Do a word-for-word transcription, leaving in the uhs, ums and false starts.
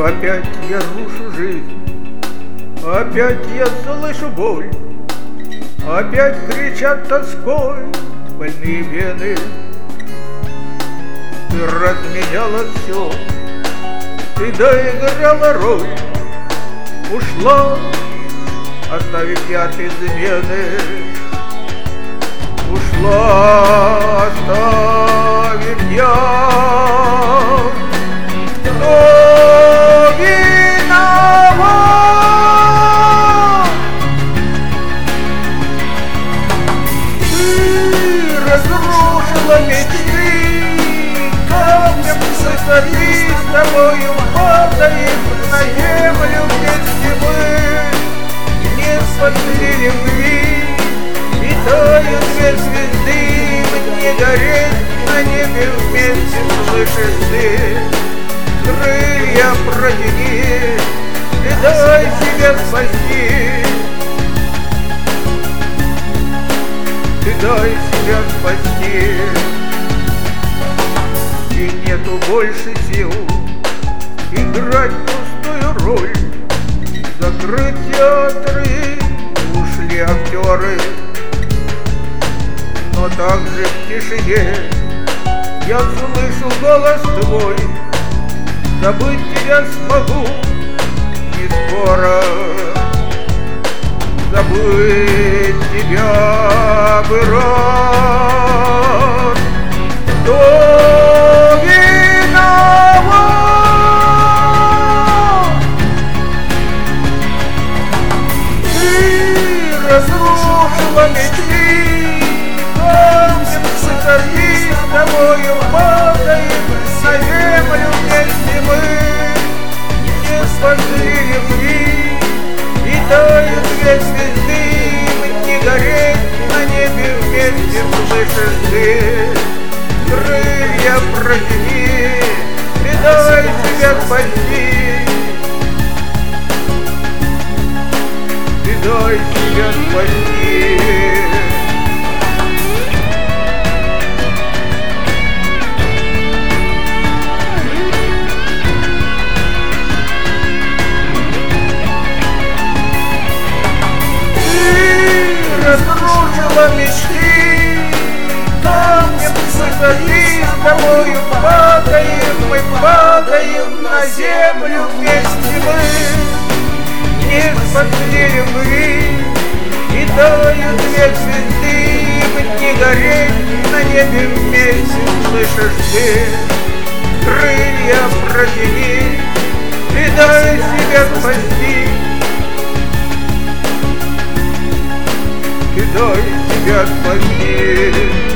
Опять я рушу жизнь, опять я слышу боль, опять кричат тоской больные вены. Ты разменяла все, ты доиграла роль, ушла, оставив яд измены. Ушла, оставив яд. Кто виноват? Ты разрушила мечты, камнем высоты с тобою падаем на землю вместе мы. Не спасли любви, и тают две звезды, мне гореть на небе вместе, слышишь ты? Крылья протяни, и дай себя спасти. Ты дай себя спасти. И нету больше сил играть пустую роль. Закрыть театры, ушли актеры. Но также в тишине я слышу голос твой. Забыть тебя смогу не скоро. Забыть тебя бы рад. Кто виноват? Ты разрушила мечты, камнем высоты с тобою падаем на землю вместе мы. Не спасли любви, и тают две звезды, мне гореть на небе вместе, слышишь ты? Крылья протяни, и дай себя спасти. И дай себя спасти. Разрушила мечты, камнем высоты с тобою падаем, мы падаем на землю вместе мы. Не спасли любви, и тают две звезды, мне гореть на небе вместе, слышишь ты? Крылья протяни, и дай себя спасти. И дай тебя спасти.